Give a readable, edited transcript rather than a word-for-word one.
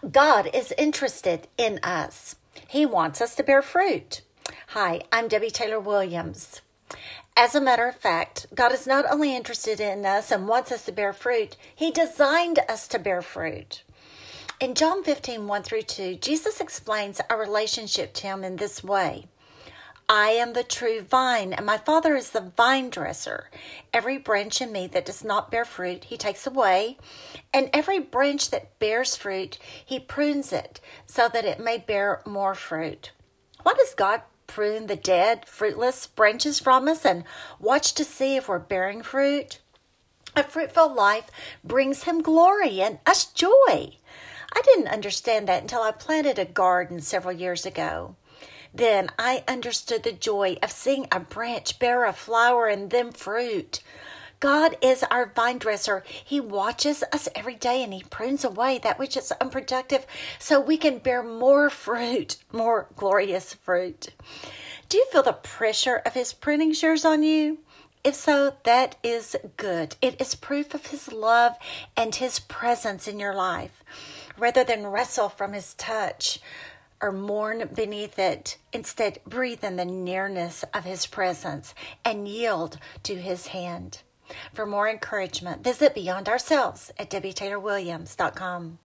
God is interested in us. He wants us to bear fruit. Hi, I'm Debbie Taylor Williams. As a matter of fact, God is not only interested in us and wants us to bear fruit, He designed us to bear fruit. In John 15, 1-2, Jesus explains our relationship to Him in this way. I am the true vine, and my Father is the vine dresser. Every branch in me that does not bear fruit, He takes away, and every branch that bears fruit, He prunes it, so that it may bear more fruit. Why does God prune the dead, fruitless branches from us and watch to see if we're bearing fruit? A fruitful life brings Him glory and us joy. I didn't understand that until I planted a garden several years ago. Then I understood the joy of seeing a branch bear a flower and then fruit. God is our vine dresser. He watches us every day and He prunes away that which is unproductive so we can bear more fruit, more glorious fruit. Do you feel the pressure of His pruning shears on you? If so, that is good. It is proof of His love and His presence in your life. Rather than wrestle from His touch or mourn beneath it, instead breathe in the nearness of His presence and yield to His hand. For more encouragement, visit Beyond Ourselves at DebbieTaylorWilliams.com.